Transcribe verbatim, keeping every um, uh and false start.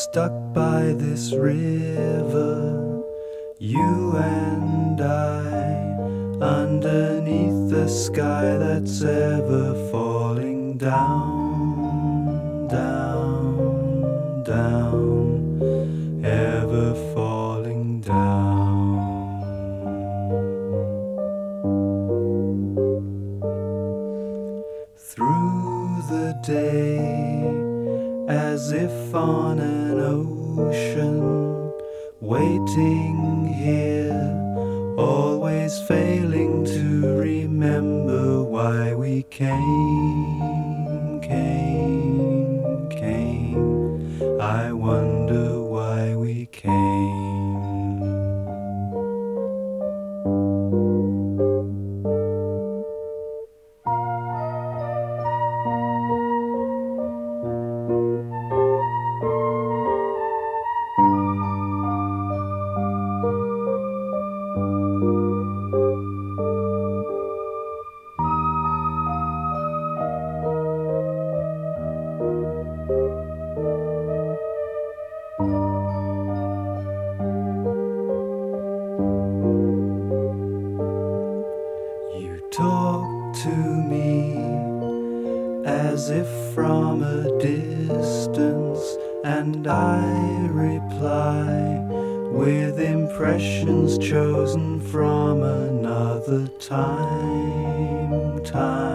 stuck by this river, you and I, underneath the sky that's ever falling down, down, down, ever falling down. Through the day, as if on an ocean, waiting here, always failing to remember why we came, came, came. I wonder why we came. Talk to me as if from a distance, and I reply with impressions chosen from another time, time.